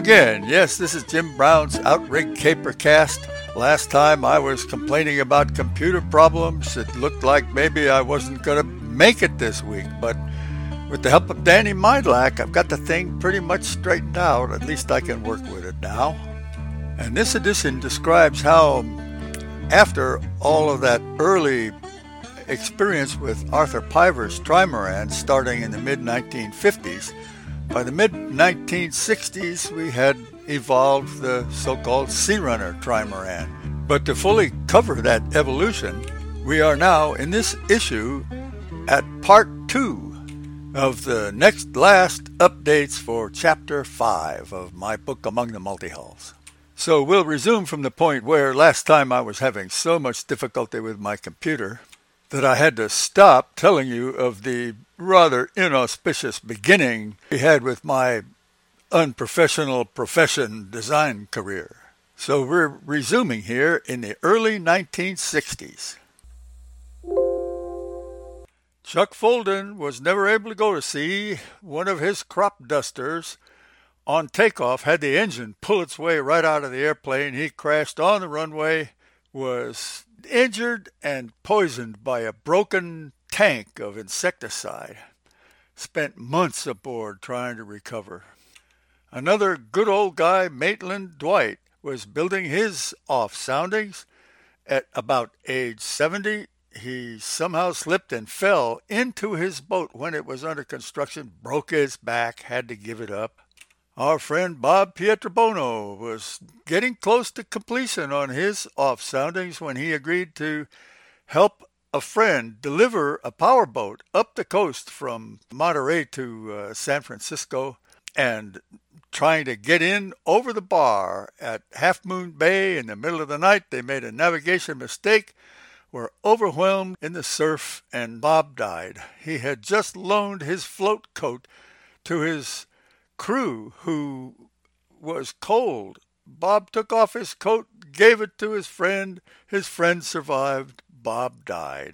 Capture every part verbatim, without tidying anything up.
again. Yes, this is Jim Brown's Outrigged Capercast. Last time I was complaining about computer problems. It looked like maybe I wasn't going to make it this week, but with the help of Danny Meidlack, I've got the thing pretty much straightened out. At least I can work with it now. And this edition describes how, after all of that early experience with Arthur Piver's trimaran starting in the mid nineteen fifties, by the mid nineteen sixties we had evolved the so-called Sea Runner trimaran. But to fully cover that evolution, we are now in this issue at part two of the next last updates for chapter five of my book Among the Multihulls. So we'll resume from the point where last time I was having so much difficulty with my computer that I had to stop telling you of the rather inauspicious beginning we had with my unprofessional profession design career. So we're resuming here in the early nineteen sixties. Chuck Folden was never able to go to sea. One of his crop dusters on takeoff had the engine pull its way right out of the airplane. He crashed on the runway, was injured and poisoned by a broken tank of insecticide. Spent months aboard trying to recover. Another good old guy, Maitland Dwight, was building his off-soundings. At about age seventy, he somehow slipped and fell into his boat when it was under construction, broke his back, had to give it up. Our friend Bob Pietrobono was getting close to completion on his off-soundings when he agreed to help a friend deliver a powerboat up the coast from Monterey to uh, San Francisco, and trying to get in over the bar at Half Moon Bay in the middle of the night. They made a navigation mistake, were overwhelmed in the surf, and Bob died. He had just loaned his float coat to his crew, who was cold. Bob took off his coat, gave it to his friend. His friend survived. Bob died.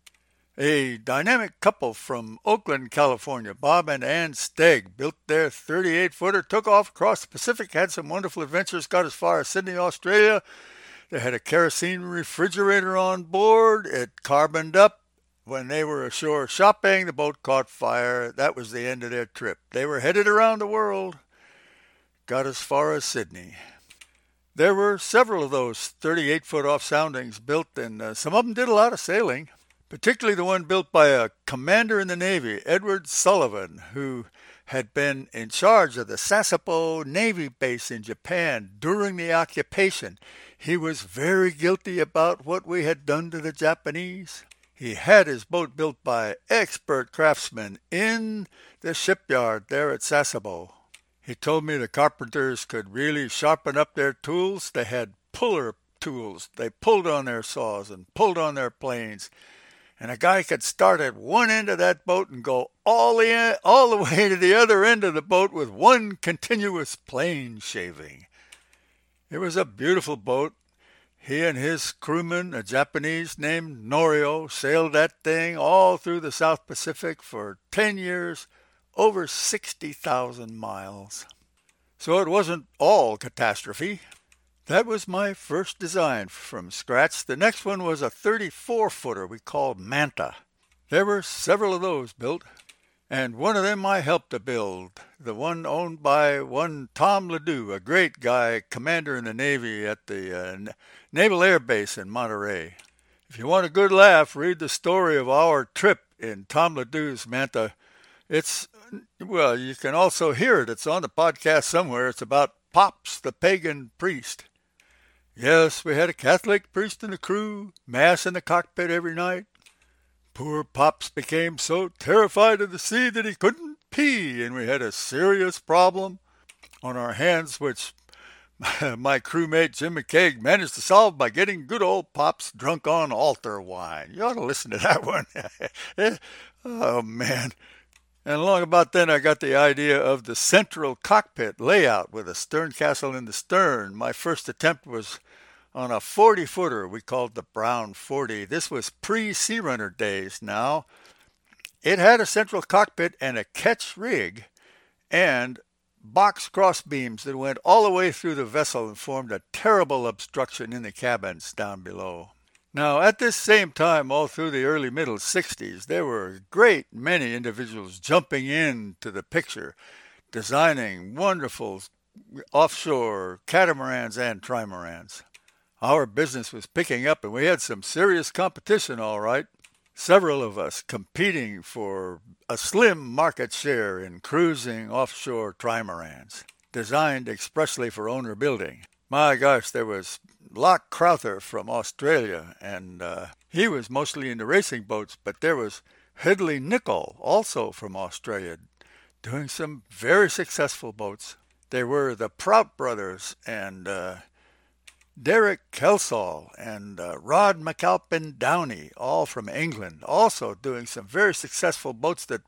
A dynamic couple from Oakland, California, Bob and Ann Stegg, built their thirty-eight footer, took off across the Pacific, had some wonderful adventures, got as far as Sydney, Australia. They had a kerosene refrigerator on board. It carboned up. When they were ashore shopping, the boat caught fire. That was the end of their trip. They were headed around the world, got as far as Sydney. There were several of those thirty-eight foot off-soundings built, and uh, some of them did a lot of sailing, particularly the one built by a commander in the Navy, Edward Sullivan, who had been in charge of the Sasebo Navy base in Japan during the occupation. He was very guilty about what we had done to the Japanese. He had his boat built by expert craftsmen in the shipyard there at Sasebo. He told me the carpenters could really sharpen up their tools. They had puller tools. They pulled on their saws and pulled on their planes. And a guy could start at one end of that boat and go all the, end, all the way to the other end of the boat with one continuous plane shaving. It was a beautiful boat. He and his crewman, a Japanese named Norio, sailed that thing all through the South Pacific for ten years, over sixty thousand miles. So it wasn't all catastrophe. That was my first design from scratch. The next one was a thirty-four footer we called Manta. There were several of those built, and one of them I helped to build, the one owned by one Tom Ledoux, a great guy, commander in the Navy at the uh, Naval Air Base in Monterey. If you want a good laugh, read the story of our trip in Tom Ledoux's Manta. It's, well, you can also hear it. It's on the podcast somewhere. It's about Pops, the pagan priest. Yes, we had a Catholic priest in the crew, mass in the cockpit every night. Poor Pops became so terrified of the sea that he couldn't pee, and we had a serious problem on our hands, which my crewmate Jim McCaig managed to solve by getting good old Pops drunk on altar wine. You ought to listen to that one. Oh, man. And along about then, I got the idea of the central cockpit layout with a stern castle in the stern. My first attempt was on a forty footer we called the Brown forty. This was pre-Sea Runner days now. It had a central cockpit and a ketch rig, and box crossbeams that went all the way through the vessel and formed a terrible obstruction in the cabins down below. Now, at this same time, all through the early middle sixties, there were a great many individuals jumping into the picture, designing wonderful offshore catamarans and trimarans. Our business was picking up, and we had some serious competition, all right. Several of us competing for a slim market share in cruising offshore trimarans, designed expressly for owner building. My gosh, there was Locke Crowther from Australia, and uh, he was mostly into racing boats, but there was Hedley Nicholl, also from Australia, doing some very successful boats. There were the Prout brothers and uh, Derek Kelsall and uh, Rod McAlpin Downey, all from England, also doing some very successful boats that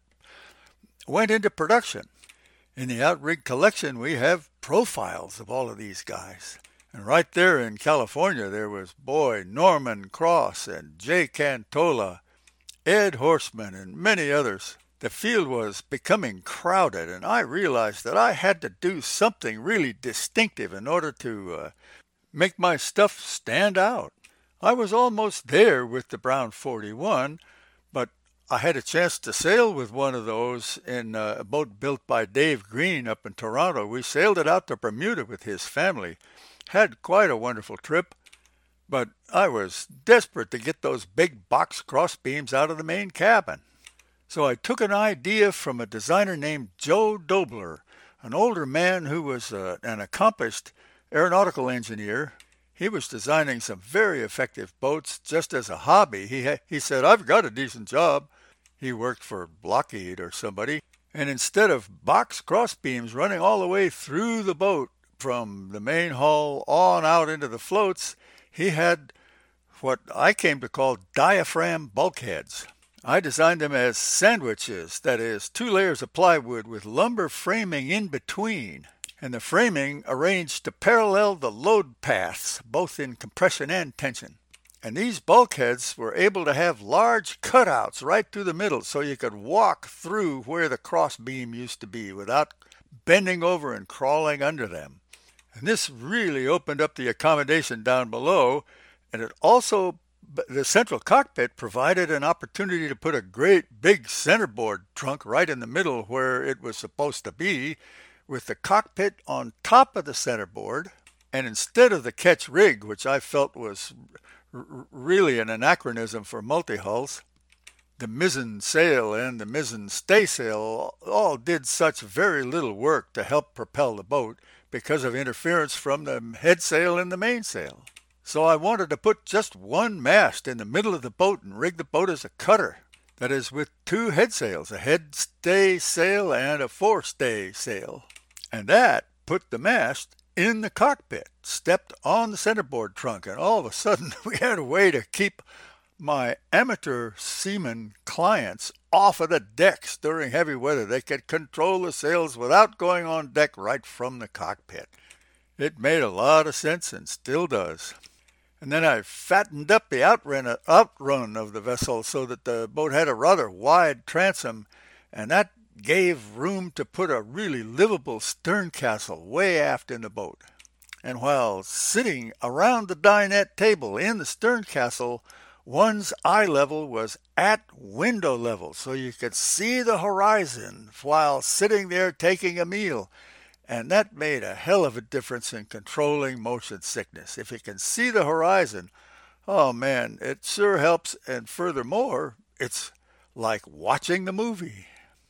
went into production. In the Outrig collection, we have profiles of all of these guys. And right there in California, there was, boy, Norman Cross and Jay Cantola, Ed Horseman, and many others. The field was becoming crowded, and I realized that I had to do something really distinctive in order to uh, make my stuff stand out. I was almost there with the Brown forty-one, but I had a chance to sail with one of those in uh, a boat built by Dave Green up in Toronto. We sailed it out to Bermuda with his family. Had quite a wonderful trip, but I was desperate to get those big box crossbeams out of the main cabin. So I took an idea from a designer named Joe Dobler, an older man who was uh, an accomplished aeronautical engineer. He was designing some very effective boats just as a hobby. He ha- he said, I've got a decent job. He worked for Lockheed or somebody. And instead of box crossbeams running all the way through the boat from the main hull on out into the floats, he had what I came to call diaphragm bulkheads. I designed them as sandwiches, that is, two layers of plywood with lumber framing in between, and the framing arranged to parallel the load paths, both in compression and tension. And these bulkheads were able to have large cutouts right through the middle so you could walk through where the crossbeam used to be without bending over and crawling under them. And this really opened up the accommodation down below, and it also, the central cockpit provided an opportunity to put a great big centerboard trunk right in the middle where it was supposed to be, with the cockpit on top of the centerboard, and instead of the ketch rig, which I felt was r- really an anachronism for multi-hulls, the mizzen sail and the mizzen staysail all did such very little work to help propel the boat because of interference from the headsail and the mainsail. So I wanted to put just one mast in the middle of the boat and rig the boat as a cutter. That is, with two headsails, a head stay sail and a forestay sail. And that put the mast in the cockpit, stepped on the centerboard trunk, and all of a sudden we had a way to keep my amateur seaman clients off of the decks during heavy weather. They could control the sails without going on deck right from the cockpit. It made a lot of sense and still does. And then I fattened up the outrun, outrun of the vessel so that the boat had a rather wide transom, and that gave room to put a really livable stern castle way aft in the boat. And while sitting around the dinette table in the stern castle, one's eye level was at window level, so you could see the horizon while sitting there taking a meal. And that made a hell of a difference in controlling motion sickness. If you can see the horizon, oh man, it sure helps. And furthermore, it's like watching the movie.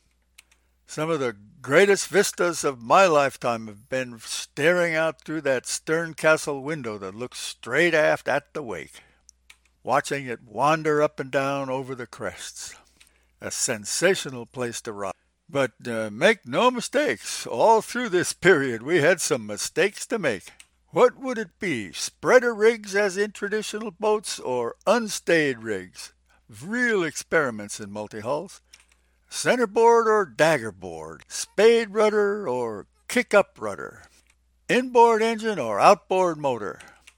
Some of the greatest vistas of my lifetime have been staring out through that stern castle window that looks straight aft at the wake, watching it wander up and down over the crests. A sensational place to ride. But uh, make no mistakes, all through this period we had some mistakes to make. What would it be, spreader rigs as in traditional boats or unstayed rigs? Real experiments in multi-hulls. Centerboard or daggerboard, spade rudder or kick-up rudder, inboard engine or outboard motor,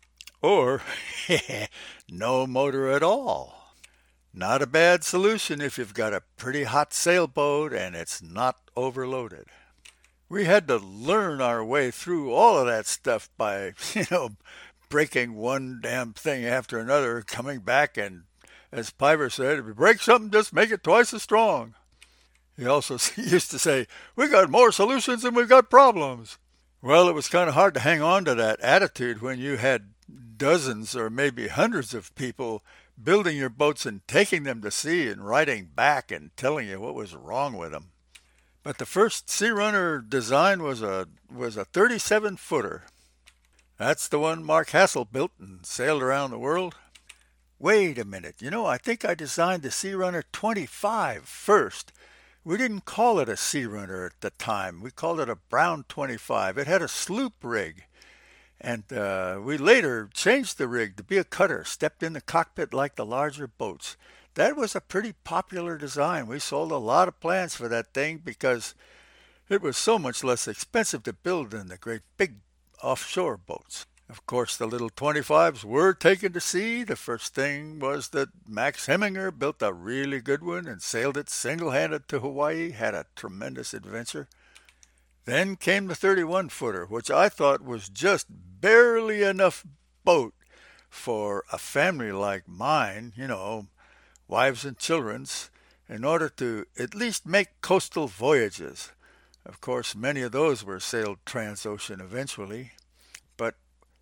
or no motor at all. Not a bad solution if you've got a pretty hot sailboat and it's not overloaded. We had to learn our way through all of that stuff by, you know, breaking one damn thing after another, coming back, and as Piver said, if you break something, just make it twice as strong. He also used to say, we got more solutions than we've got problems. Well, it was kind of hard to hang on to that attitude when you had dozens or maybe hundreds of people building your boats and taking them to sea and writing back and telling you what was wrong with them. But the first Sea Runner design was a was a thirty-seven footer. That's the one Mark Hassel built and sailed around the world. Wait a minute, you know, I think I designed the Sea Runner twenty-five first. We didn't call it a Sea Runner at the time. We called it a Brown twenty-five. It had a sloop rig. And uh, we later changed the rig to be a cutter, stepped in the cockpit like the larger boats. That was a pretty popular design. We sold a lot of plans for that thing because it was so much less expensive to build than the great big offshore boats. Of course, the little twenty-fives were taken to sea. The first thing was that Max Heminger built a really good one and sailed it single-handed to Hawaii, had a tremendous adventure. Then came the thirty-one footer, which I thought was just barely enough boat for a family like mine, you know, wives and children's, in order to at least make coastal voyages. Of course, many of those were sailed transocean eventually, but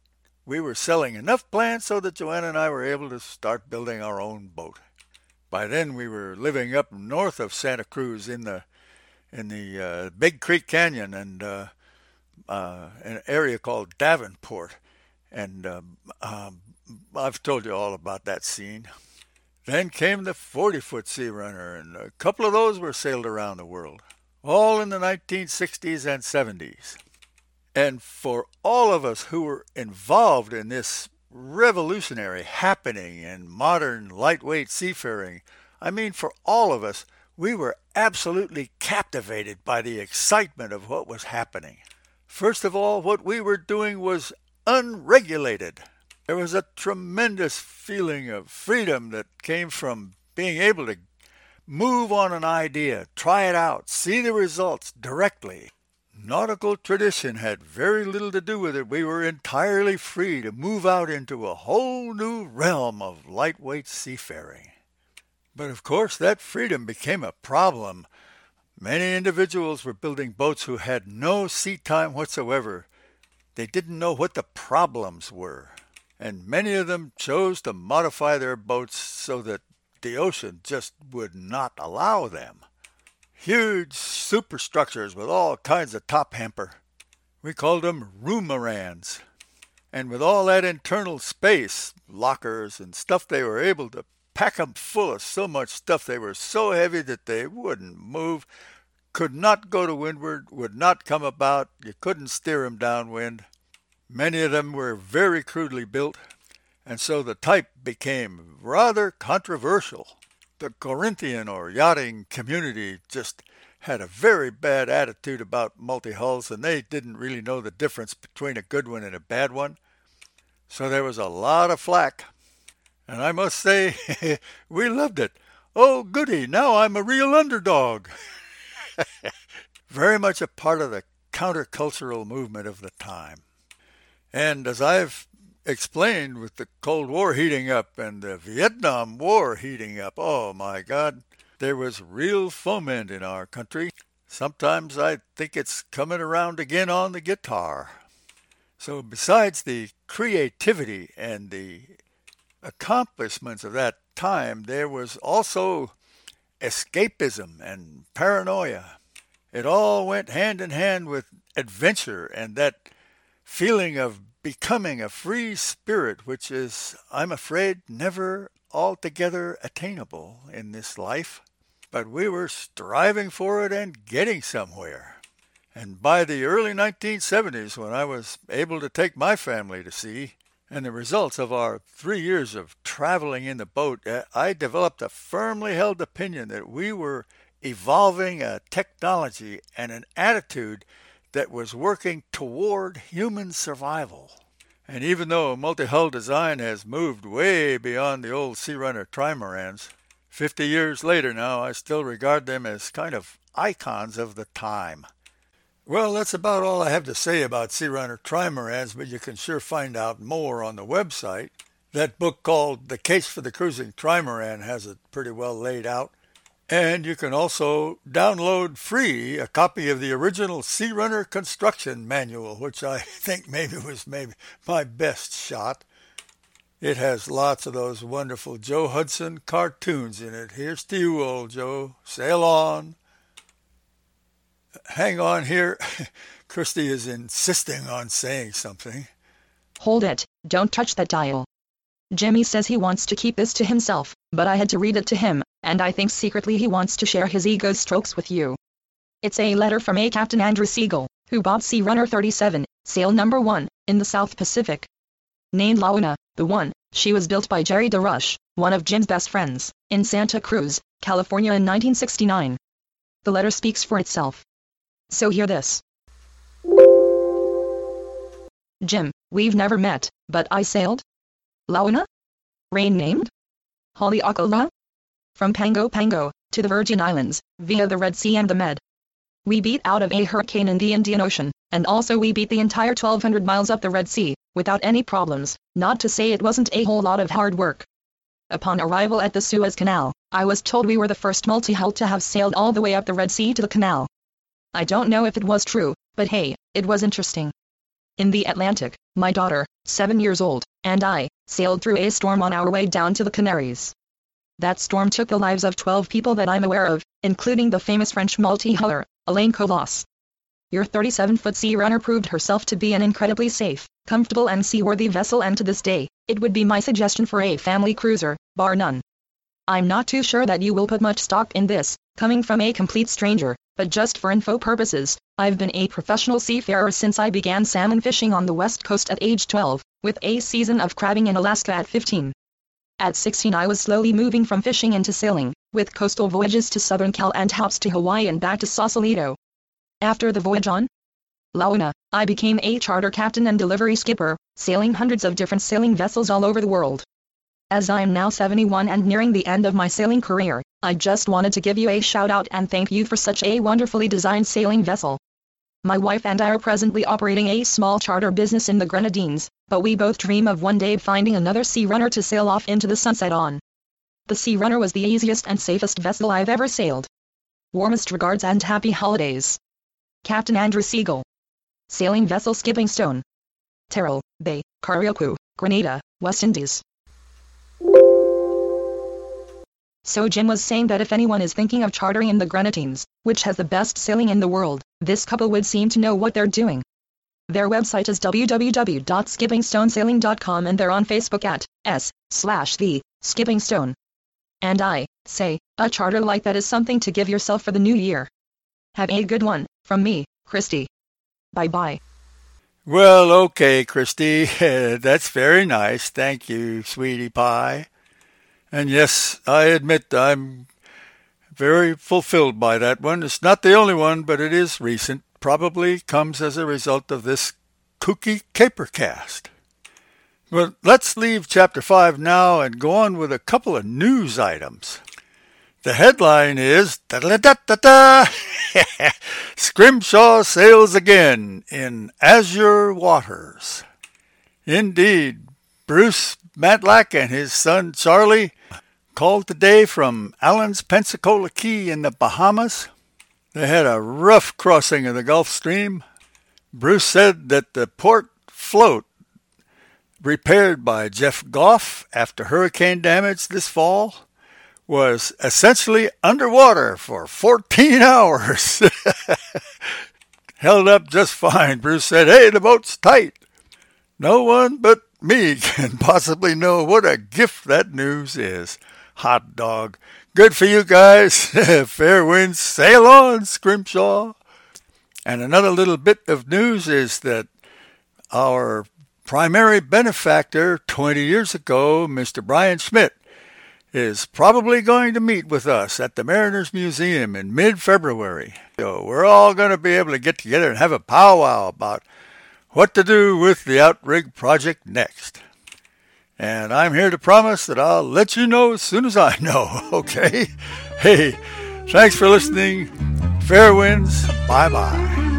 we were selling enough plans so that Joanna and I were able to start building our own boat. By then we were living up north of Santa Cruz in the in the uh, Big Creek Canyon and uh, uh, an area called Davenport. And um, um, I've told you all about that scene. Then came the forty-foot Sea Runner, and a couple of those were sailed around the world, all in the nineteen sixties and seventies. And for all of us who were involved in this revolutionary happening in modern lightweight seafaring, I mean for all of us, we were absolutely captivated by the excitement of what was happening. First of all, what we were doing was unregulated. There was a tremendous feeling of freedom that came from being able to move on an idea, try it out, see the results directly. Nautical tradition had very little to do with it. We were entirely free to move out into a whole new realm of lightweight seafaring. But of course, that freedom became a problem. Many individuals were building boats who had no sea time whatsoever. They didn't know what the problems were, and many of them chose to modify their boats so that the ocean just would not allow them. Huge superstructures with all kinds of top hamper. We called them roomarans. And with all that internal space, lockers and stuff, they were able to pack them full of so much stuff. They were so heavy that they wouldn't move, could not go to windward, would not come about. You couldn't steer them downwind. Many of them were very crudely built, and so the type became rather controversial. The Corinthian or yachting community just had a very bad attitude about multi-hulls, and they didn't really know the difference between a good one and a bad one. So there was a lot of flack. And I must say, we loved it. Oh, goody, now I'm a real underdog. Very much a part of the countercultural movement of the time. And as I've explained, with the Cold War heating up and the Vietnam War heating up, oh my God, there was real foment in our country. Sometimes I think it's coming around again on the guitar. So besides the creativity and the accomplishments of that time, there was also escapism and paranoia. It all went hand in hand with adventure and that feeling of becoming a free spirit, which is, I'm afraid, never altogether attainable in this life. But we were striving for it and getting somewhere. And by the early nineteen seventies, when I was able to take my family to sea, and the results of our three years of traveling in the boat, I developed a firmly held opinion that we were evolving a technology and an attitude that was working toward human survival. And even though multi-hull design has moved way beyond the old Sea Runner trimarans, fifty years later now, I still regard them as kind of icons of the time. Well, that's about all I have to say about Sea Runner trimarans, but you can sure find out more on the website. That book called The Case for the Cruising Trimaran has it pretty well laid out. And you can also download free a copy of the original Sea Runner construction manual, which I think maybe was maybe my best shot. It has lots of those wonderful Joe Hudson cartoons in it. Here's to you, old Joe. Sail on. Hang on here. Christy is insisting on saying something. Hold it. Don't touch that dial. Jimmy says he wants to keep this to himself, but I had to read it to him, and I think secretly he wants to share his ego strokes with you. It's a letter from a Captain Andrew Siegel, who bought Sea Runner thirty-seven, sail number one, in the South Pacific. Named Launa, the One, she was built by Jerry DeRush, one of Jim's best friends, in Santa Cruz, California in nineteen sixty-nine. The letter speaks for itself. So hear this. Jim, we've never met, but I sailed Launa? Rain named? Haleakala? From Pango Pango, to the Virgin Islands, via the Red Sea and the Med. We beat out of a hurricane in the Indian Ocean, and also we beat the entire twelve hundred miles up the Red Sea, without any problems, not to say it wasn't a whole lot of hard work. Upon arrival at the Suez Canal, I was told we were the first multi-hull to have sailed all the way up the Red Sea to the canal. I don't know if it was true, but hey, it was interesting. In the Atlantic, my daughter, seven years old, and I, sailed through a storm on our way down to the Canaries. That storm took the lives of twelve people that I'm aware of, including the famous French multi-huller, Alain Colas. Your thirty-seven-foot Sea Runner proved herself to be an incredibly safe, comfortable and seaworthy vessel, and to this day, it would be my suggestion for a family cruiser, bar none. I'm not too sure that you will put much stock in this, coming from a complete stranger, but just for info purposes, I've been a professional seafarer since I began salmon fishing on the west coast at age twelve, with a season of crabbing in Alaska at fifteen. At sixteen I was slowly moving from fishing into sailing, with coastal voyages to southern Cal and hops to Hawaii and back to Sausalito. After the voyage on Launa, I became a charter captain and delivery skipper, sailing hundreds of different sailing vessels all over the world. As I am now seventy-one and nearing the end of my sailing career, I just wanted to give you a shout out and thank you for such a wonderfully designed sailing vessel. My wife and I are presently operating a small charter business in the Grenadines, but we both dream of one day finding another Sea Runner to sail off into the sunset on. The Sea Runner was the easiest and safest vessel I've ever sailed. Warmest regards and happy holidays. Captain Andrew Siegel. Sailing Vessel Skipping Stone. Terrell Bay, Carriacou, Grenada, West Indies. So Jim was saying that if anyone is thinking of chartering in the Grenadines, which has the best sailing in the world, this couple would seem to know what they're doing. Their website is w w w dot skipping stone sailing dot com and they're on Facebook at s slash the Skipping Stone. And I say, a charter like that is something to give yourself for the new year. Have a good one, from me, Christy. Bye-bye. Well, okay, Christy, that's very nice. Thank you, sweetie pie. And yes, I admit I'm very fulfilled by that one. It's not the only one, but it is recent. Probably comes as a result of this kooky capercast. But let's leave chapter five now and go on with a couple of news items. The headline is, da-da-da-da-da, Scrimshaw sails again in azure waters. Indeed, Bruce Matlack and his son Charlie called today from Allen's Pensacola Key in the Bahamas. They had a rough crossing of the Gulf Stream. Bruce said that the port float, repaired by Jeff Goff after hurricane damage this fall, was essentially underwater for fourteen hours. Held up just fine. Bruce said, hey, the boat's tight. No one but me can possibly know what a gift that news is. Hot dog. Good for you guys. Fair winds. Sail on, Scrimshaw. And another little bit of news is that our primary benefactor twenty years ago, Mister Brian Schmidt, is probably going to meet with us at the Mariners Museum in mid-February. So we're all going to be able to get together and have a powwow about what to do with the Outrig project next. And I'm here to promise that I'll let you know as soon as I know, okay? Hey, thanks for listening. Fair winds. Bye-bye.